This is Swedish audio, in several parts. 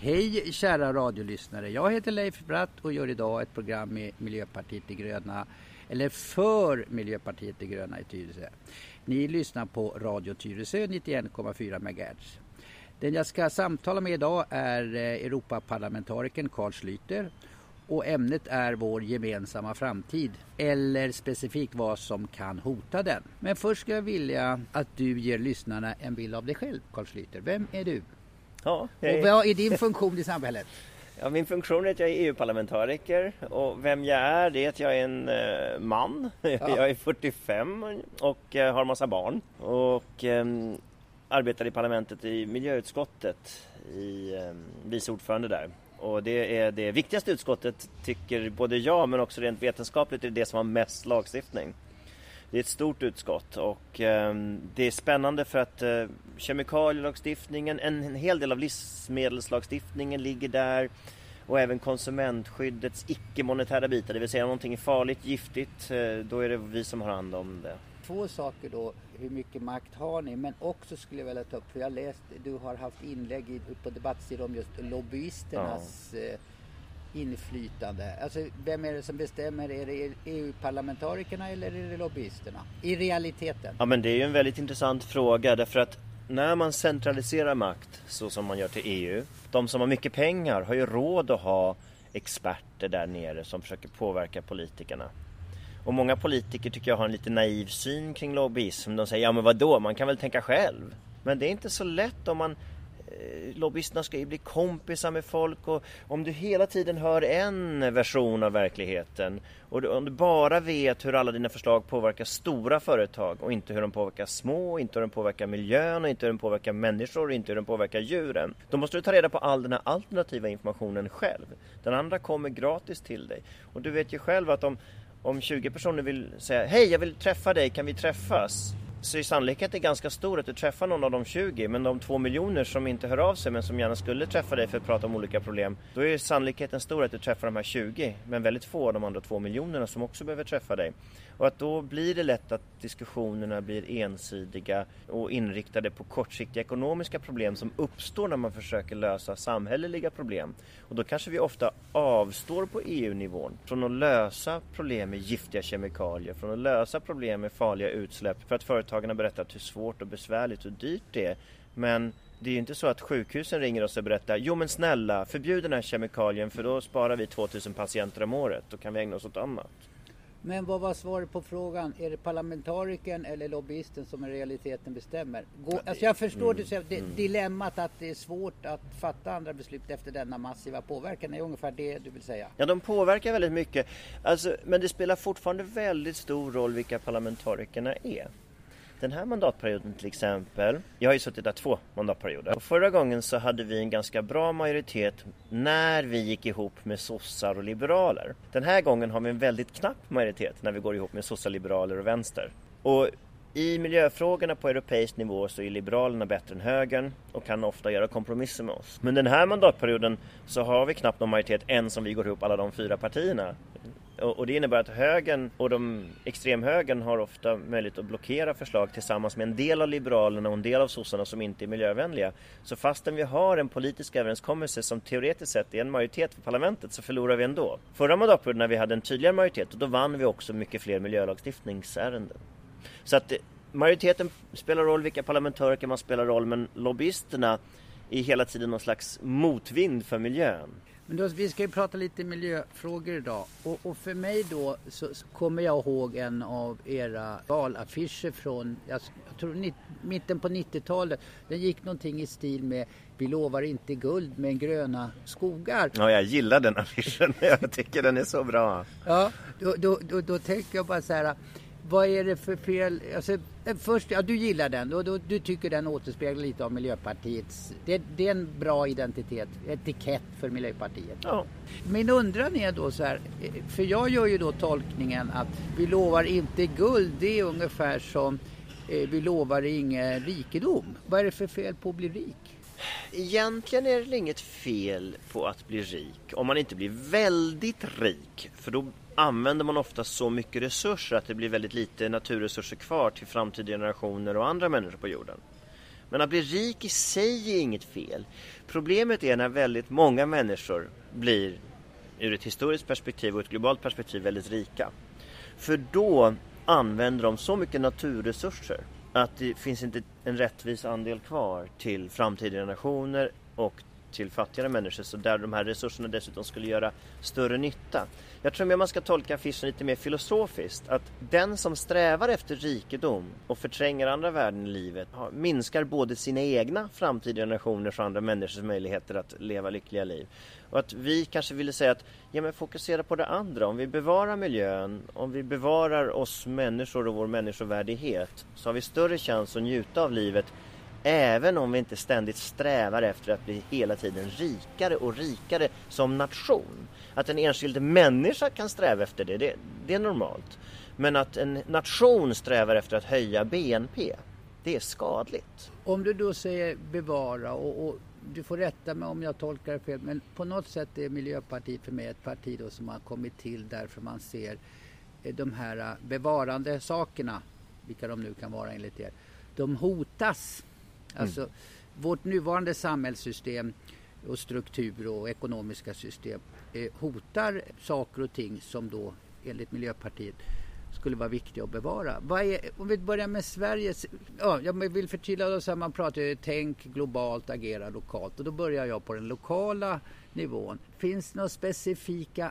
Hej kära radiolyssnare, jag heter Leif Bratt och gör idag ett program med Miljöpartiet de gröna, eller för Miljöpartiet de gröna i Tyresö. Ni lyssnar på Radio Tyresö 91,4 MHz. Den jag ska samtala med idag är Europaparlamentarikern Carl Schlyter och ämnet är vår gemensamma framtid, eller specifikt vad som kan hota den. Men först ska jag vilja att du ger lyssnarna en bild av dig själv, Carl Schlyter. Vem är du? Ja, Och vad är din funktion i samhället? Ja, min funktion är att jag är EU-parlamentariker och vem jag är, det är att jag är en man. Ja. Jag är 45 och har en massa barn och arbetar i parlamentet i miljöutskottet, i vice ordförande där. Och det är det viktigaste utskottet, tycker både jag, men också rent vetenskapligt är det som har mest lagstiftning. Det är ett stort utskott och det är spännande för att kemikalielagstiftningen, en hel del av livsmedelslagstiftningen ligger där, och även konsumentskyddets icke-monetära bitar, det vill säga om någonting är farligt, giftigt, då är det vi som har hand om det. Två saker då, hur mycket makt har ni, men också skulle jag vilja ta upp, för jag läst, du har haft inlägg på debattsidor om just lobbyisternas inflytande. Alltså vem är det som bestämmer? Är det EU-parlamentarikerna eller är det lobbyisterna? I realiteten. Ja, men det är ju en väldigt intressant fråga, därför att när man centraliserar makt så som man gör till EU, de som har mycket pengar har ju råd att ha experter där nere som försöker påverka politikerna. Och många politiker tycker jag har en lite naiv syn kring lobbyism. De säger, ja men vadå, man kan väl tänka själv. Men det är inte så lätt om man... Lobbyisterna ska ju bli kompisar med folk, och om du hela tiden hör en version av verkligheten och om du bara vet hur alla dina förslag påverkar stora företag och inte hur de påverkar små, inte hur de påverkar miljön och inte hur de påverkar människor och inte hur de påverkar djuren, då måste du ta reda på all den här alternativa informationen själv. Den andra kommer gratis till dig, och du vet ju själv att om 20 personer vill säga, hej jag vill träffa dig, kan vi träffas? Så är sannolikheten ganska stor att du träffar någon av de 20, men de 2 miljoner som inte hör av sig men som gärna skulle träffa dig för att prata om olika problem, då är sannolikheten stor att du träffar de här 20, men väldigt få av de andra 2 miljonerna som också behöver träffa dig. Och att då blir det lätt att diskussionerna blir ensidiga och inriktade på kortsiktiga ekonomiska problem som uppstår när man försöker lösa samhälleliga problem. Och då kanske vi ofta avstår på EU-nivån från att lösa problem med giftiga kemikalier, från att lösa problem med farliga utsläpp, för att företagen har berättat hur svårt och besvärligt och dyrt det är. Men det är ju inte så att sjukhusen ringer oss och berättar, jo men snälla, förbjud den här kemikalien för då sparar vi 2000 patienter om året, då kan vi ägna oss åt annat. Men vad var svaret på frågan? Är det parlamentarikern eller lobbyisten som i realiteten bestämmer? Alltså jag förstår dilemmat att det är svårt att fatta andra beslut efter denna massiva påverkan. Det är ungefär det du vill säga. Ja, de påverkar väldigt mycket. Alltså, men det spelar fortfarande väldigt stor roll vilka parlamentarikerna är. Den här mandatperioden till exempel, jag har ju suttit där 2 mandatperioder. Och förra gången så hade vi en ganska bra majoritet när vi gick ihop med sossar och liberaler. Den här gången har vi en väldigt knapp majoritet när vi går ihop med sossar, liberaler och vänster. Och i miljöfrågorna på europeisk nivå så är liberalerna bättre än högern och kan ofta göra kompromisser med oss. Men den här mandatperioden så har vi knappt någon majoritet än som vi går ihop alla de 4 partierna. Och det innebär att högern och de extremhögern har ofta möjlighet att blockera förslag tillsammans med en del av liberalerna och en del av sossarna som inte är miljövänliga. Så fastän vi har en politisk överenskommelse som teoretiskt sett är en majoritet för parlamentet, så förlorar vi ändå. Förra mandatperioden när vi hade en tydligare majoritet, och då vann vi också mycket fler miljölagstiftningsärenden. Så att majoriteten spelar roll, vilka parlamentariker man spelar roll, men lobbyisterna är hela tiden någon slags motvind för miljön. Men då, vi ska ju prata lite miljöfrågor idag. Och för mig då så kommer jag ihåg en av era valaffischer från, jag tror mitten på 90-talet. Den gick någonting i stil med, vi lovar inte guld men gröna skogar. Ja, jag gillar den affischen. Jag tycker den är så bra. Ja, då tänker jag bara så här, vad är det för fel? Alltså, först, ja, du gillar den. Du tycker den återspeglar lite av Miljöpartiets... Det är en bra identitet, etikett för Miljöpartiet. Ja. Min undran är då så här, för jag gör ju då tolkningen att vi lovar inte guld, det är ungefär som vi lovar ingen rikedom. Vad är det för fel på att bli rik? Egentligen är det inget fel på att bli rik om man inte blir väldigt rik, för då använder man ofta så mycket resurser att det blir väldigt lite naturresurser kvar till framtida generationer och andra människor på jorden. Men att bli rik i sig är inget fel. Problemet är när väldigt många människor blir, ur ett historiskt perspektiv och ett globalt perspektiv, väldigt rika. För då använder de så mycket naturresurser att det finns inte en rättvis andel kvar till framtida generationer och till fattigare människor, så där de här resurserna dessutom skulle göra större nytta. Jag tror att man ska tolka affischen lite mer filosofiskt, att den som strävar efter rikedom och förtränger andra värden i livet minskar både sina egna framtida generationers och andra människors möjligheter att leva lyckliga liv. Och att vi kanske ville säga att fokusera på det andra. Om vi bevarar miljön, om vi bevarar oss människor och vår människovärdighet, så har vi större chans att njuta av livet, även om vi inte ständigt strävar efter att bli hela tiden rikare och rikare som nation. Att en enskild människa kan sträva efter det är normalt. Men att en nation strävar efter att höja BNP, det är skadligt. Om du då säger bevara, och du får rätta mig om jag tolkar det fel, men på något sätt är Miljöpartiet för mig ett parti då som har kommit till därför man ser de här bevarande sakerna, vilka de nu kan vara enligt er, de hotas. Alltså vårt nuvarande samhällssystem och struktur och ekonomiska system hotar saker och ting som då enligt Miljöpartiet skulle vara viktiga att bevara. Om vi börjar med Sverige, jag vill förtydliga så här, man pratar ju tänk globalt, agera lokalt, och då börjar jag på den lokala nivån. Finns det några specifika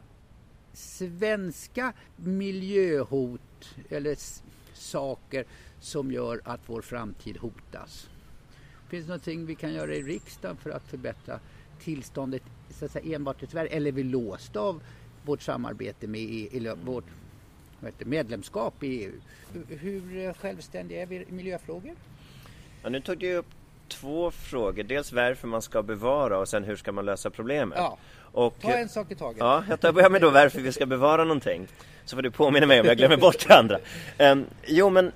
svenska miljöhot eller saker som gör att vår framtid hotas? Finns det någonting vi kan göra i riksdagen för att förbättra tillståndet så att säga, enbart i Sverige? Eller är vi låsta av vårt samarbete med vårt medlemskap i EU? Hur självständiga är vi i miljöfrågor? Ja, nu tog du upp 2 frågor. Dels varför man ska bevara och sen hur ska man lösa problemet. Ja, ta en sak i taget. Ja, jag börjar med då varför vi ska bevara någonting. Så får du påminna mig om jag glömmer bort det andra. Men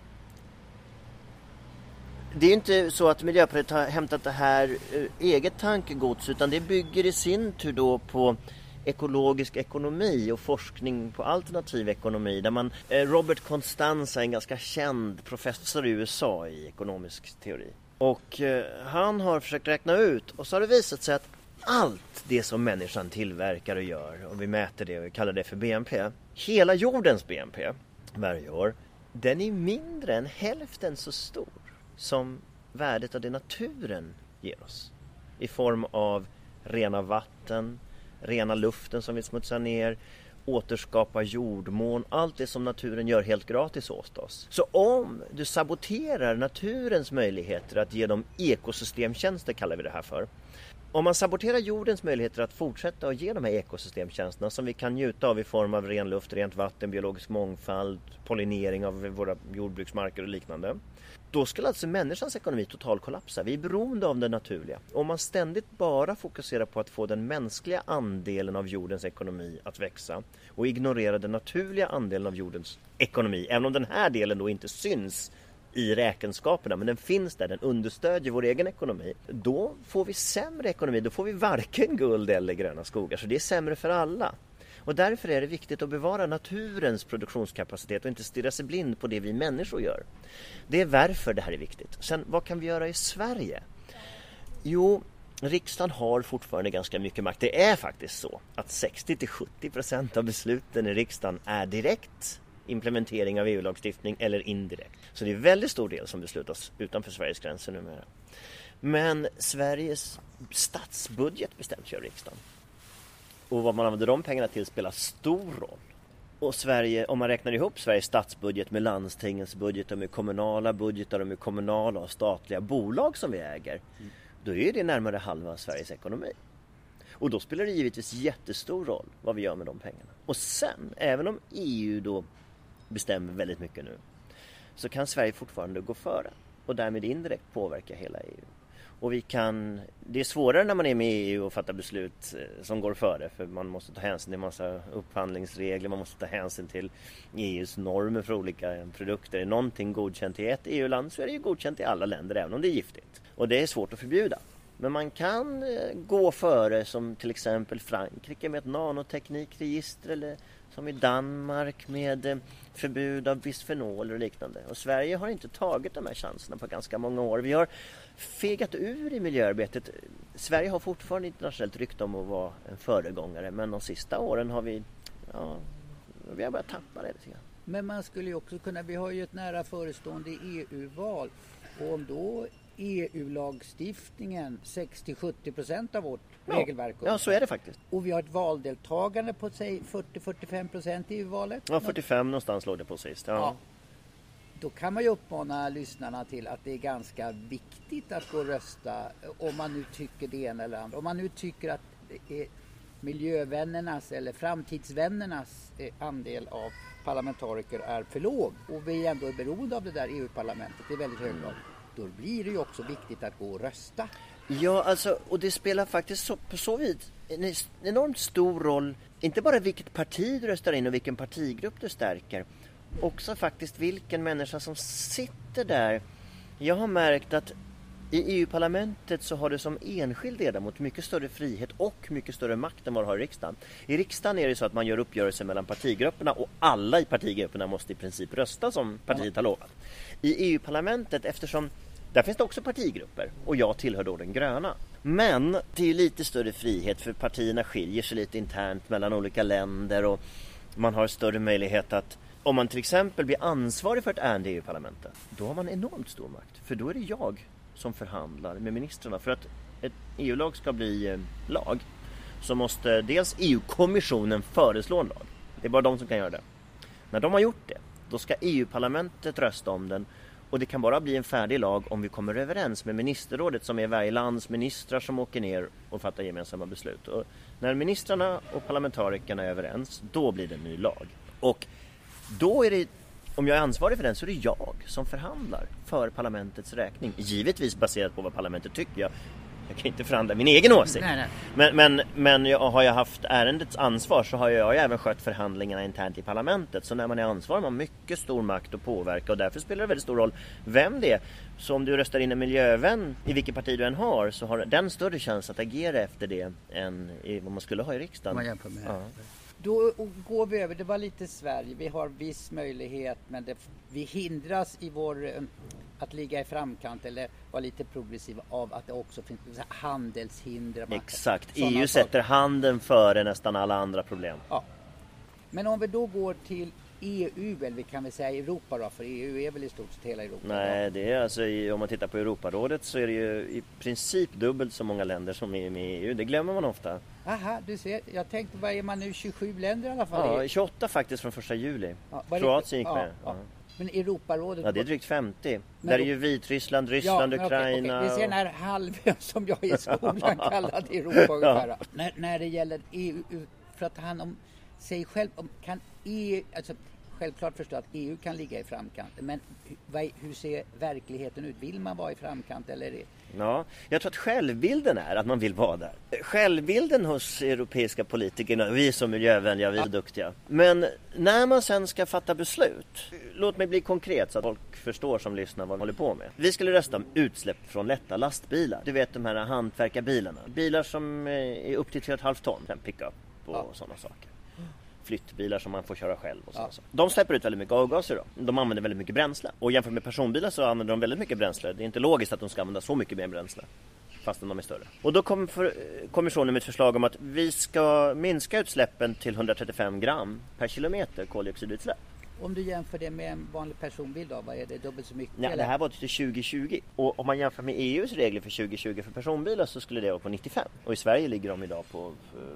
det är inte så att Miljöpartiet har hämtat det här eget tankegods, utan det bygger i sin tur då på ekologisk ekonomi och forskning på alternativ ekonomi, där Robert Constanza, en ganska känd professor i USA i ekonomisk teori, och han har försökt räkna ut, och så har det visat sig att allt det som människan tillverkar och gör, och vi mäter det och vi kallar det för BNP, hela jordens BNP varje år, den är mindre än hälften så stor som värdet av det naturen ger oss. I form av rena vatten, rena luften som vi smutsar ner, återskapa jordmån, allt det som naturen gör helt gratis åt oss. Så om du saboterar naturens möjligheter att ge dem ekosystemtjänster, kallar vi det här för. Om man saboterar jordens möjligheter att fortsätta och ge de här ekosystemtjänsterna som vi kan njuta av i form av ren luft, rent vatten, biologisk mångfald, pollinering av våra jordbruksmarker och liknande, då skulle alltså människans ekonomi totalt kollapsa. Vi är beroende av det naturliga. Om man ständigt bara fokuserar på att få den mänskliga andelen av jordens ekonomi att växa och ignorerar den naturliga andelen av jordens ekonomi, även om den här delen då inte syns i räkenskaperna, men den finns där, den understödjer vår egen ekonomi, då får vi sämre ekonomi, då får vi varken guld eller gröna skogar, så det är sämre för alla. Och därför är det viktigt att bevara naturens produktionskapacitet och inte stirra sig blind på det vi människor gör. Det är varför det här är viktigt. Sen, vad kan vi göra i Sverige? Jo, riksdagen har fortfarande ganska mycket makt. Det är faktiskt så att 60-70% av besluten i riksdagen är direkt implementering av EU-lagstiftning eller indirekt. Så det är en väldigt stor del som beslutas utanför Sveriges gränser numera. Men Sveriges statsbudget bestäms ju av riksdagen. Och vad man använder de pengarna till spelar stor roll. Och Sverige, om man räknar ihop Sveriges statsbudget med landstingens budget och med kommunala budgetar och med kommunala och statliga bolag som vi äger, då är det närmare halva Sveriges ekonomi. Och då spelar det givetvis jättestor roll vad vi gör med de pengarna. Och sen, även om EU då bestämmer väldigt mycket nu, så kan Sverige fortfarande gå före och därmed indirekt påverka hela EU. Och det är svårare när man är med i EU och fattar beslut som går före, för man måste ta hänsyn till en massa upphandlingsregler, man måste ta hänsyn till EUs normer för olika produkter. Är någonting godkänt i ett EU-land så är det ju godkänt i alla länder, även om det är giftigt. Och det är svårt att förbjuda. Men man kan gå före som till exempel Frankrike med ett nanoteknikregister eller som i Danmark med förbud av bisfenol och liknande. Och Sverige har inte tagit de här chanserna på ganska många år. Vi har fegat ur i miljöarbetet. Sverige har fortfarande internationellt rykte om att vara en föregångare, men de sista åren har vi har börjat tappa det lite grann. Men man skulle ju också kunna, vi har ju ett nära förestående EU-val, och om då EU-lagstiftningen 60-70% av vårt regelverk. Ja, så är det faktiskt. Och vi har ett valdeltagande på säg 40-45% i EU-valet. Ja, 45 någonstans låg det på sist. Ja. Då kan man ju uppmana lyssnarna till att det är ganska viktigt att gå och rösta om man nu tycker det ena eller andra. Om man nu tycker att det är miljövännernas eller framtidsvännernas andel av parlamentariker är för låg och vi ändå är beroende av det där EU-parlamentet i väldigt hög grad, då blir det ju också viktigt att gå och rösta. Ja, alltså, och det spelar faktiskt på så vis en enormt stor roll, inte bara vilket parti du röstar in och vilken partigrupp du stärker, också faktiskt vilken människa som sitter där. Jag har märkt att i EU-parlamentet så har du som enskild ledamot mycket större frihet och mycket större makt än vad du har i riksdagen. I riksdagen är det så att man gör uppgörelser mellan partigrupperna och alla i partigrupperna måste i princip rösta som partiet har lovat. I EU-parlamentet, eftersom där finns det också partigrupper och jag tillhör då den gröna. Men det är ju lite större frihet för partierna skiljer sig lite internt mellan olika länder och man har större möjlighet att, om man till exempel blir ansvarig för ett ärende i EU-parlamentet, då har man enormt stor makt. För då är det jag som förhandlar med ministrarna. För att ett EU-lag ska bli lag så måste dels EU-kommissionen föreslå en lag. Det är bara de som kan göra det. När de har gjort det, då ska EU-parlamentet rösta om den. Och det kan bara bli en färdig lag om vi kommer överens med ministerrådet, som är varje lands ministrar som åker ner och fattar gemensamma beslut. Och när ministrarna och parlamentarikerna är överens, då blir det en ny lag. Och då är det, om jag är ansvarig för den, så är det jag som förhandlar för parlamentets räkning. Givetvis baserat på vad parlamentet tycker. Jag kan inte förhandla min egen åsikt. Nej. Men har jag haft ärendets ansvar så har jag även skött förhandlingarna internt i parlamentet. Så när man är ansvarig har man mycket stor makt att påverka och därför spelar det väldigt stor roll vem det är. Så om du röstar in en miljövän i vilket parti du än har, så har den större chans att agera efter det än vad man skulle ha i riksdagen. Man jämför med det. Då går vi över, det var lite Sverige, vi har viss möjlighet men vi hindras i vår att ligga i framkant eller vara lite progressiva av att det också finns handelshinder. Exakt, EU sätter handeln före nästan alla andra problem. Ja. Men om vi då går till EU, eller vi kan väl säga Europa då, för EU är väl i stort sett hela Europa. Nej, det är alltså om man tittar på Europarådet så är det ju i princip dubbelt så många länder som är med i EU. Det glömmer man ofta. Aha, du ser. Jag tänkte, vad är man nu, 27 länder i alla fall? Ja, 28 faktiskt från 1 juli. Ja, Kroatien gick med. Ja. Men Europarådet... Ja, det är drygt 50. Där är ju Vitryssland, Ryssland, Ukraina... Okay. Vi ser den här halvön som jag i skolan kallade Europa ungefär. När det gäller EU, för att ta hand om sig själv, kan EU... Alltså, självklart förstå att EU kan ligga i framkant, men hur ser verkligheten ut? Vill man vara i framkant eller är det... Ja, jag tror att självbilden är att man vill vara där. Självbilden hos europeiska politiker, vi är så miljövänliga, vi är så duktiga. Men när man sen ska fatta beslut, låt mig bli konkret så att folk förstår som lyssnar vad man håller på med. Vi skulle rösta om utsläpp från lätta lastbilar. Du vet de här hantverkarbilarna. Bilar som är upp till 3,5 ton, en pick-up och sådana saker. Flyttbilar som man får köra själv och så. De släpper ut väldigt mycket avgaser då. De använder väldigt mycket bränsle. Och jämfört med personbilar så använder de väldigt mycket bränsle. Det är inte logiskt att de ska använda så mycket mer bränsle fastän de är större. Och då kom kommissionen med ett förslag om att vi ska minska utsläppen till 135 gram per kilometer koldioxidutsläpp. Om du jämför det med en vanlig personbil då, vad är det, dubbelt så mycket? Nej, det här var till 2020. Och om man jämför med EUs regler för 2020 för personbilar så skulle det vara på 95. Och i Sverige ligger de idag på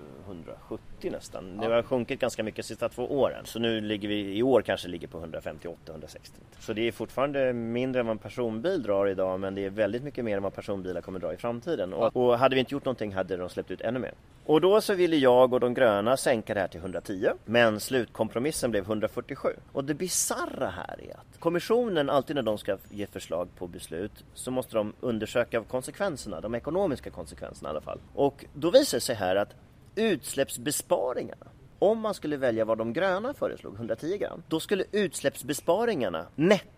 170 nästan. Det har sjunkit ganska mycket de sista 2 åren. Så nu ligger vi i år kanske ligger på 158-160. Så det är fortfarande mindre än vad en personbil drar idag, men det är väldigt mycket mer än vad personbilar kommer dra i framtiden. Och hade vi inte gjort någonting hade de släppt ut ännu mer. Och då så ville jag och de gröna sänka det här till 110, men slutkompromissen blev 147. Och det bizarra här är att kommissionen alltid när de ska ge förslag på beslut så måste de undersöka konsekvenserna, de ekonomiska konsekvenserna i alla fall. Och då visar det sig här att utsläppsbesparingarna, om man skulle välja vad de gröna föreslog, 110 gram, då skulle utsläppsbesparingarna netto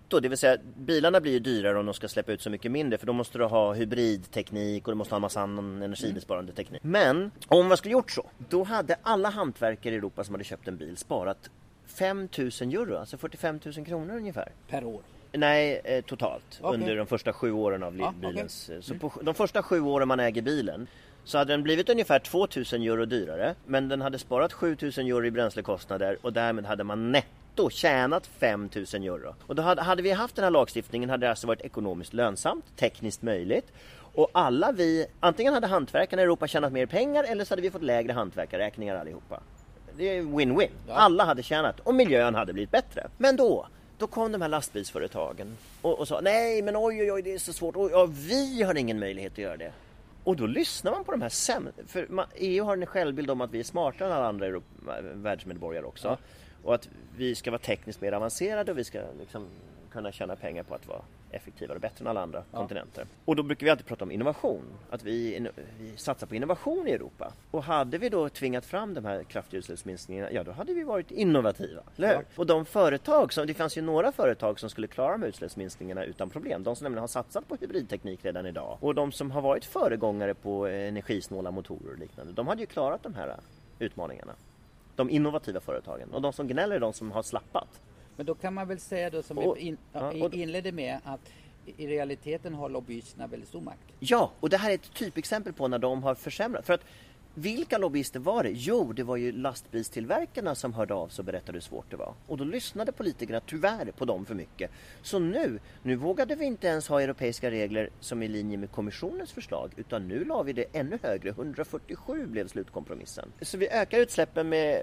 netto, det vill säga bilarna blir ju dyrare om de ska släppa ut så mycket mindre, för då måste du ha hybridteknik och du måste ha en massa annan energibesparande teknik. Men om man skulle gjort så, då hade alla hantverkare i Europa som hade köpt en bil sparat 5 000 euro, alltså 45 000 kronor ungefär. Per år? Nej, totalt. Under de första 7 åren av bilens. Så på de första 7 åren man äger bilen så hade den blivit ungefär 2 000 euro dyrare, men den hade sparat 7 000 euro i bränslekostnader och därmed hade man netto tjänat 5 000 euro. Och då hade vi haft den här lagstiftningen hade det alltså varit ekonomiskt lönsamt, tekniskt möjligt. Och alla vi, antingen hade hantverkarna i Europa tjänat mer pengar eller så hade vi fått lägre hantverkarräkningar allihopa. Det är win-win. Ja. Alla hade tjänat och miljön hade blivit bättre. Men då kom de här lastbilsföretagen och sa nej men oj det är så svårt. Vi har ingen möjlighet att göra det. Och då lyssnar man på de här för EU har en självbild om att vi är smartare än alla andra världsmedborgare också. Ja. Och att vi ska vara tekniskt mer avancerade och vi ska liksom kunna tjäna pengar på att vara effektivare och bättre än alla andra kontinenter. Och då brukar vi alltid prata om innovation. Att vi satsar på innovation i Europa. Och hade vi då tvingat fram de här kraftiga utsläppsminskningarna, ja då hade vi varit innovativa. Eller hur? Och de företag, det fanns ju några företag som skulle klara de här utsläppsminskningarna utan problem. De som nämligen har satsat på hybridteknik redan idag. Och de som har varit föregångare på energisnåla motorer och liknande, de hade ju klarat de här utmaningarna. De innovativa företagen. Och de som gnäller är de som har slappat. Men då kan man väl säga då som vi inledde med att i realiteten har lobbyisterna väldigt stor makt. Ja, och det här är ett typexempel på när de har försämrat. För att vilka lobbyister var det? Jo, det var ju lastbilstillverkarna som hörde av sig och berättade hur svårt det var. Och då lyssnade politikerna tyvärr på dem för mycket. Så nu vågade vi inte ens ha europeiska regler som är i linje med kommissionens förslag. Utan nu la vi det ännu högre. 147 blev slutkompromissen. Så vi ökar utsläppen med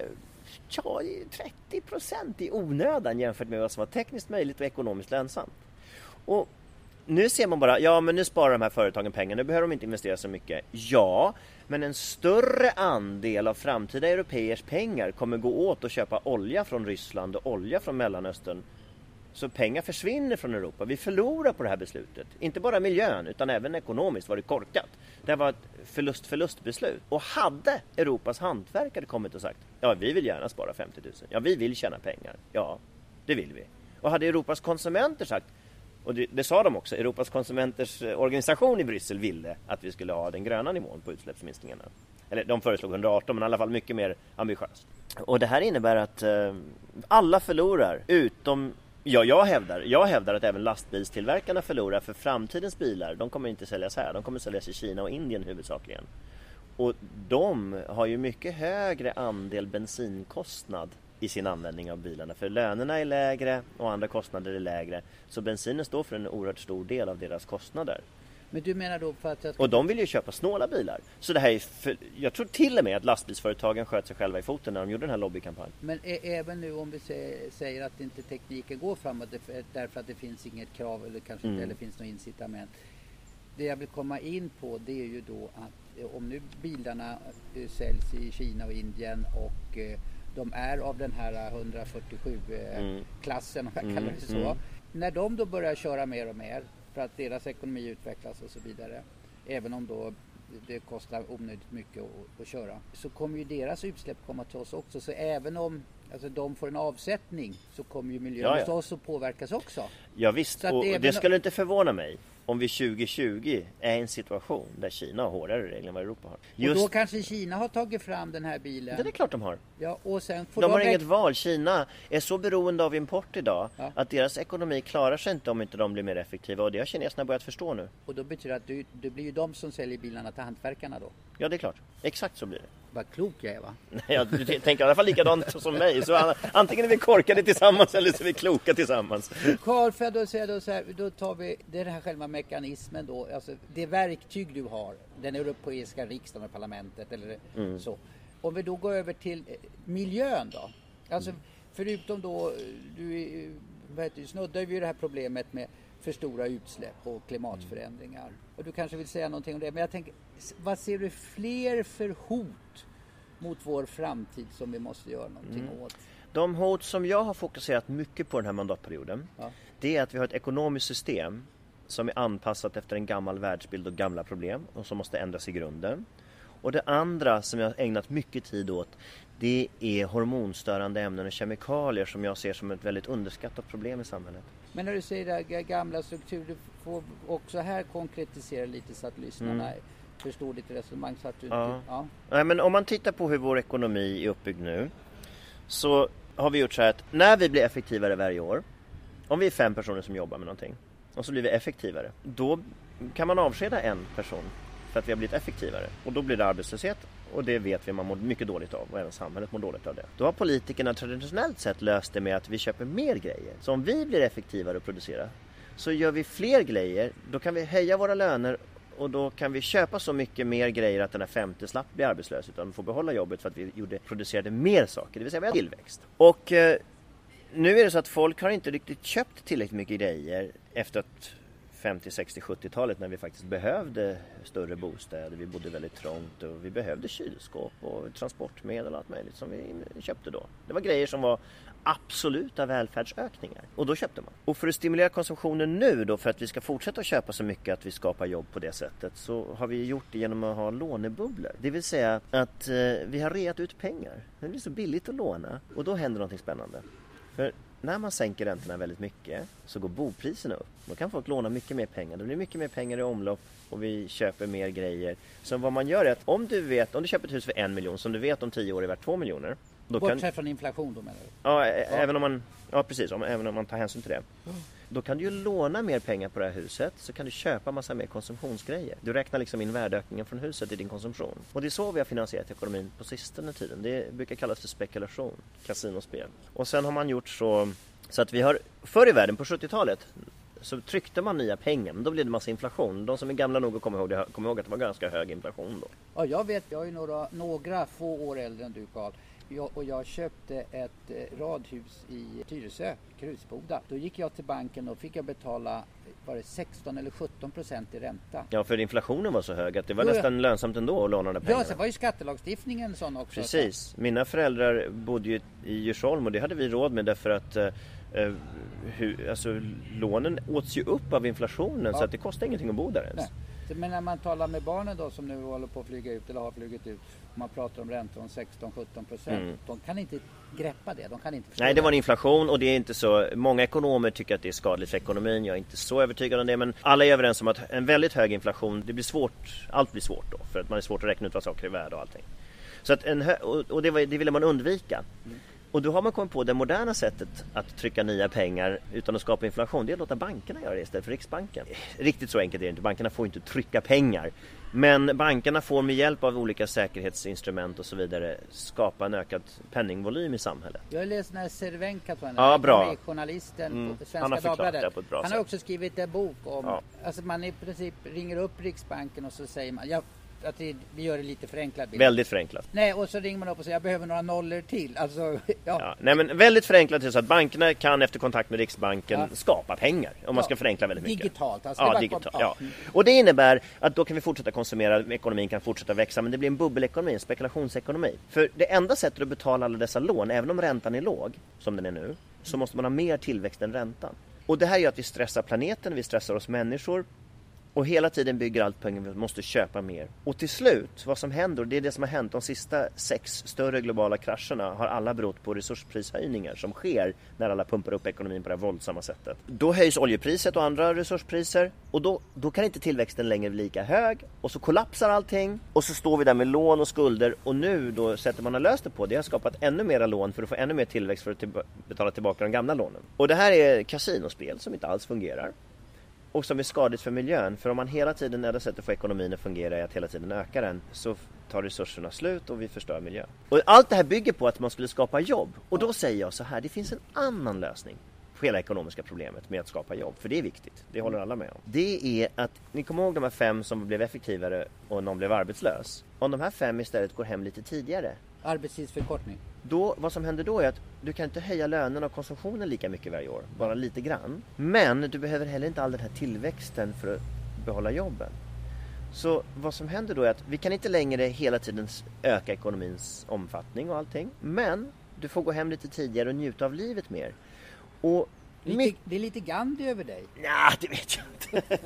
30% i onödan jämfört med vad som var tekniskt möjligt och ekonomiskt lönsamt. Och nu ser man bara, men nu sparar de här företagen pengar, nu behöver de inte investera så mycket. Ja, men en större andel av framtida europeers pengar kommer gå åt att köpa olja från Ryssland och olja från Mellanöstern. Så pengar försvinner från Europa. Vi förlorar på det här beslutet. Inte bara miljön utan även ekonomiskt var det korkat. Det var ett förlust-beslut. Och hade Europas hantverkare kommit och sagt vi vill gärna spara 50 000. Ja, vi vill tjäna pengar. Ja, det vill vi. Och hade Europas konsumenter sagt, och det sa de också, Europas konsumenters organisation i Bryssel ville att vi skulle ha den gröna nivån på utsläppsminskningarna. Eller de föreslog 118 men i alla fall mycket mer ambitiöst. Och det här innebär att alla förlorar utom... Ja, jag hävdar att även lastbilstillverkarna förlorar för framtidens bilar. De kommer inte säljas här, de kommer säljas i Kina och Indien huvudsakligen. Och de har ju mycket högre andel bensinkostnad i sin användning av bilarna. För lönerna är lägre och andra kostnader är lägre. Så bensinen står för en oerhört stor del av deras kostnader. Men du menar då för att... Och de vill ju köpa snåla bilar. Så det här jag tror till och med att lastbilsföretagen sköt sig själva i foten när de gjorde den här lobbykampanjen. Men även nu om vi säger att inte tekniken går framåt därför att det finns inget krav eller kanske inte eller finns något incitament. Det jag vill komma in på det är ju då att om nu bilarna säljs i Kina och Indien och de är av den här 147-klassen om jag kallar det så. När de då börjar köra mer och mer för att deras ekonomi utvecklas och så vidare, även om då det kostar onödigt mycket att köra, så kommer ju deras utsläpp komma till oss också. Så även om de får en avsättning så kommer ju miljön hos oss att påverkas också. Ja visst, och det skulle inte förvåna mig om vi 2020 är i en situation där Kina har hårdare regler än vad Europa har. Och då kanske Kina har tagit fram den här bilen. Det är klart de har. Ja, och sen får de har inget val. Kina är så beroende av import idag att deras ekonomi klarar sig inte om inte de blir mer effektiva. Och det har kineserna börjat förstå nu. Och då betyder det att det blir ju de som säljer bilarna till hantverkarna då? Ja, det är klart. Exakt så blir det. Vad klok jag är, va? Ja, du tänker i alla fall likadant som mig. Så antingen är vi korkade tillsammans eller så är vi kloka tillsammans. Karl, för då säger då så här, då tar vi den här själva mekanismen då, alltså det verktyg du har, den europeiska riksdagen och parlamentet eller så. Om vi då går över till miljön då. Alltså förutom då du snuddar ju det här problemet med för stora utsläpp och klimatförändringar. Och du kanske vill säga någonting om det. Men jag tänker, vad ser du fler för hot mot vår framtid som vi måste göra någonting åt? De hot som jag har fokuserat mycket på den här mandatperioden, det är att vi har ett ekonomiskt system som är anpassat efter en gammal världsbild och gamla problem och som måste ändras i grunden. Och det andra som jag har ägnat mycket tid åt, det är hormonstörande ämnen och kemikalier som jag ser som ett väldigt underskattat problem i samhället. Men när du säger det gamla strukturer, du får också här konkretisera lite så att lyssnarna förstår ditt resonemang. Så att du Nej, men om man tittar på hur vår ekonomi är uppbyggd nu, så har vi gjort så här att när vi blir effektivare varje år, om vi är 5 personer som jobbar med någonting och så blir vi effektivare, då kan man avskeda en person för att vi har blivit effektivare, och då blir det arbetslöshet, och det vet vi man mår mycket dåligt av, och även samhället mår dåligt av det. Då har politikerna traditionellt sett löst det med att vi köper mer grejer. Så om vi blir effektivare att producera, så gör vi fler grejer, då kan vi höja våra löner, och då kan vi köpa så mycket mer grejer att den här 50 slapp blir arbetslös, utan får behålla jobbet för att vi producerade mer saker, det vill säga vi har tillväxt. Och nu är det så att folk har inte riktigt köpt tillräckligt mycket grejer efter att 50, 60, 70-talet, när vi faktiskt behövde större bostäder, vi bodde väldigt trångt och vi behövde kylskåp och transportmedel och allt möjligt som vi köpte då. Det var grejer som var absoluta välfärdsökningar, och då köpte man. Och för att stimulera konsumtionen nu då, för att vi ska fortsätta att köpa så mycket att vi skapar jobb på det sättet, så har vi gjort det genom att ha lånebubblor. Det vill säga att vi har reat ut pengar. Det blir så billigt att låna, och då händer något spännande. För när man sänker räntorna väldigt mycket så går bopriserna upp. Då kan folk låna mycket mer pengar. Det blir mycket mer pengar i omlopp, och vi köper mer grejer. Så vad man gör är att om du köper ett hus för 1 miljon som du vet om 10 år är värt 2 miljoner. Bortsett från inflation då, menar du? Ja, även om man, precis, även om man tar hänsyn till det. Då kan du ju låna mer pengar på det här huset, så kan du köpa massa mer konsumtionsgrejer. Du räknar liksom in värdeökningen från huset i din konsumtion. Och det är så vi har finansierat ekonomin på sistone tiden. Det brukar kallas för spekulation, kasinospel. Och sen har man gjort så att vi har, förr i världen på 70-talet så tryckte man nya pengar, men då blev det massa inflation. De som är gamla nog att komma ihåg att det var ganska hög inflation då. Ja, jag vet, jag är några få år äldre än du, Carl. Jag köpte ett radhus i Tyresö, Krusboda. Då gick jag till banken och fick jag betala 16 eller 17% i ränta. Ja, för inflationen var så hög att det var nästan lönsamt ändå att låna de pengarna. Ja, så var ju skattelagstiftningen sån också. Precis. Mina föräldrar bodde ju i Djursholm, och det hade vi råd med därför att lånen åts ju upp av inflationen, så att det kostar ingenting att bo där ens. Nej. Men när man talar med barnen då, som nu håller på att flyga ut eller har flugit ut, man pratar om räntor om 16-17%, de kan inte greppa det, de kan inte förstå. Nej, det var en inflation, och det är inte så, många ekonomer tycker att det är skadligt för ekonomin. Jag är inte så övertygad om det, men alla är överens om att en väldigt hög inflation, det blir svårt, allt blir svårt då, för att man är svårt att räkna ut vad saker är värda och allting. Så att det ville man undvika. Och då har man kommit på det moderna sättet att trycka nya pengar utan att skapa inflation. Det är att låta bankerna göra det istället för Riksbanken. Riktigt så enkelt är det inte. Bankerna får inte trycka pengar. Men bankerna får med hjälp av olika säkerhetsinstrument och så vidare skapa en ökad penningvolym i samhället. Jag har läst den här Cervenka, bra. Journalisten på Svenska Han har förklarat Dagbladet. det på ett bra sätt. Han har också skrivit en bok om, alltså man i princip ringer upp Riksbanken och så säger man, att vi gör det lite förenklat. Väldigt förenklat. Nej, och så ringer man upp och säger jag behöver några nollor till. Alltså, nej, men väldigt förenklat är så att bankerna kan efter kontakt med Riksbanken skapa pengar, om man ska förenkla väldigt mycket. Digitalt. Alltså digitalt. Och det innebär att då kan vi fortsätta konsumera, ekonomin kan fortsätta växa, men det blir en bubbelekonomi, en spekulationsekonomi. För det enda sättet att betala alla dessa lån, även om räntan är låg, som den är nu, så måste man ha mer tillväxt än räntan. Och det här gör att vi stressar planeten, vi stressar oss människor. Och hela tiden bygger allt på att vi måste köpa mer. Och till slut, vad som händer, och det är det som har hänt de sista 6 större globala krascherna, har alla berott på resursprishöjningar som sker när alla pumpar upp ekonomin på det här våldsamma sättet. Då höjs oljepriset och andra resurspriser, och då kan inte tillväxten längre bli lika hög, och så kollapsar allting, och så står vi där med lån och skulder, och nu då sätter man har löst det på, det har skapat ännu mera lån för att få ännu mer tillväxt för att betala tillbaka de gamla lånen. Och det här är kasinospel som inte alls fungerar. Och som är skadligt för miljön. För om man hela tiden, enda sättet att få ekonomin att fungera är att hela tiden öka den, så tar resurserna slut och vi förstör miljön. Och allt det här bygger på att man skulle skapa jobb. Och då säger jag så här, det finns en annan lösning på hela ekonomiska problemet med att skapa jobb. För det är viktigt, det håller alla med om. Det är att, ni kommer ihåg de här 5 som blev effektivare och någon blev arbetslös. Om de här 5 istället går hem lite tidigare. Arbetstidsförkortning. Då, vad som händer då är att du kan inte höja lönen och konsumtionen lika mycket varje år, bara lite grann. Men du behöver heller inte all den här tillväxten för att behålla jobben. Så vad som händer då är att vi kan inte längre hela tiden öka ekonomins omfattning och allting. Men du får gå hem lite tidigare och njuta av livet mer. Och det är lite Gandhi över dig. Nej, det vet jag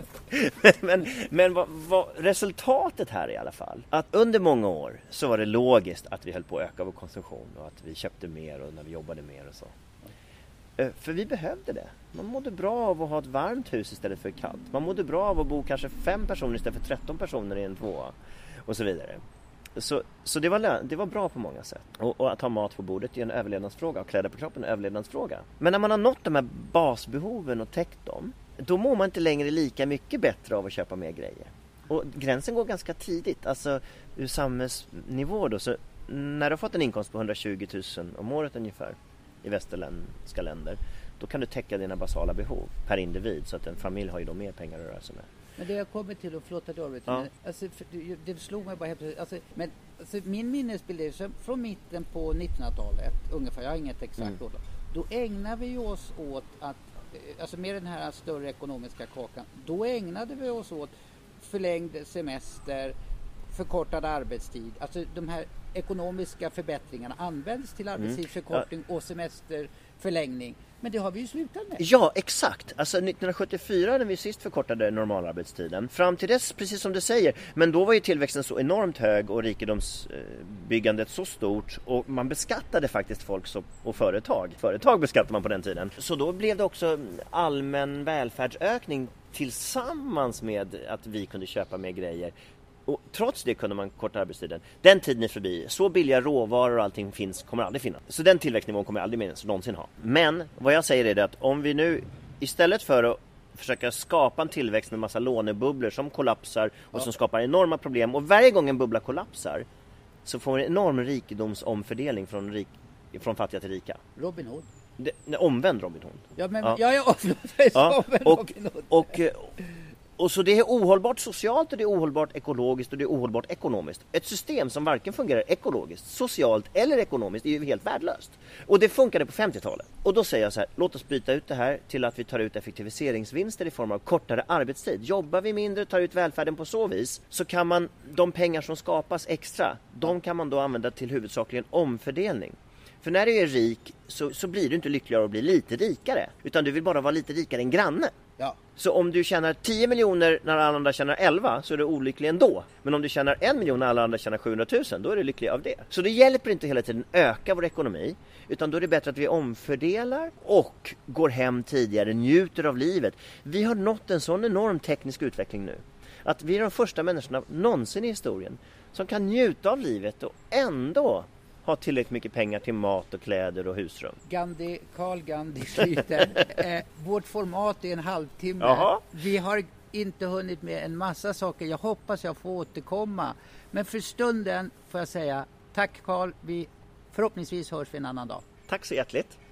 inte. men vad resultatet här är i alla fall, att under många år så var det logiskt att vi höll på att öka vår konsumtion och att vi köpte mer och när vi jobbade mer och så. För vi behövde det. Man mådde bra av att ha ett varmt hus istället för kallt. Man mådde bra av att bo kanske 5 personer istället för 13 personer i en tvåa. Och så vidare. Så det var bra på många sätt. Och att ha mat på bordet är en överlevnadsfråga. Och kläder på kroppen är en överlevnadsfråga. Men när man har nått de här basbehoven och täckt dem, då mår man inte längre lika mycket bättre av att köpa mer grejer. Och gränsen går ganska tidigt. Alltså ur samhällsnivå då. Så när du har fått en inkomst på 120 000 om året ungefär i västerländska länder, då kan du täcka dina basala behov per individ. Så att en familj har ju då mer pengar att röra sig med. Men det jag kommer till att förlåta dig, alltså, det slog mig bara helt plötsligt. Alltså, min minnesbild är från mitten på 1900-talet ungefär, jag har inget exakt år. Då ägnar vi oss åt att, alltså med den här större ekonomiska kakan, då ägnade vi oss åt förlängd semester, förkortad arbetstid. Alltså de här ekonomiska förbättringarna används till arbetstidsförkortning och semesterförlängning. Men det har vi ju slutat med. Ja, exakt. Alltså 1974 när vi sist förkortade normalarbetstiden. Fram till dess, precis som du säger. Men då var ju tillväxten så enormt hög och rikedomsbyggandet så stort. Och man beskattade faktiskt folk och företag. Företag beskattade man på den tiden. Så då blev det också allmän välfärdsökning tillsammans med att vi kunde köpa mer grejer. Och trots det kunde man korta arbetstiden. Den tiden är förbi. Så billiga råvaror och allting kommer aldrig finnas. Så den tillväxtnivån kommer aldrig mer någonsin ha. Men vad jag säger är det att om vi nu istället för att försöka skapa en tillväxt med massa lånebubblor som kollapsar och som skapar enorma problem. Och varje gång en bubbla kollapsar så får vi en enorm rikedomsomfördelning från fattiga till rika. Robin Hood. Omvänd Robin Hood. Ja, men omvänd Robin Hood. Och så det är ohållbart socialt och det är ohållbart ekologiskt och det är ohållbart ekonomiskt. Ett system som varken fungerar ekologiskt, socialt eller ekonomiskt är ju helt värdelöst. Och det funkade på 50-talet. Och då säger jag så här, låt oss byta ut det här till att vi tar ut effektiviseringsvinster i form av kortare arbetstid. Jobbar vi mindre, tar ut välfärden på så vis, så kan man, de pengar som skapas extra, de kan man då använda till huvudsakligen omfördelning. För när du är rik så blir du inte lyckligare att bli lite rikare. Utan du vill bara vara lite rikare än granne. Ja. Så om du tjänar 10 miljoner när alla andra tjänar 11 så är du olycklig ändå. Men om du tjänar 1 miljon när alla andra tjänar 700 000 då är du lycklig av det. Så det hjälper inte hela tiden öka vår ekonomi. Utan då är det bättre att vi omfördelar och går hem tidigare, njuter av livet. Vi har nått en sån enorm teknisk utveckling nu. Att vi är de första människorna någonsin i historien som kan njuta av livet och ändå ha tillräckligt mycket pengar till mat och kläder och husrum. Carl Gandhi skryter. Vårt format är en halvtimme. Jaha. Vi har inte hunnit med en massa saker. Jag hoppas jag får återkomma. Men för stunden får jag säga tack Carl. Vi förhoppningsvis hörs vi en annan dag. Tack så hjärtligt.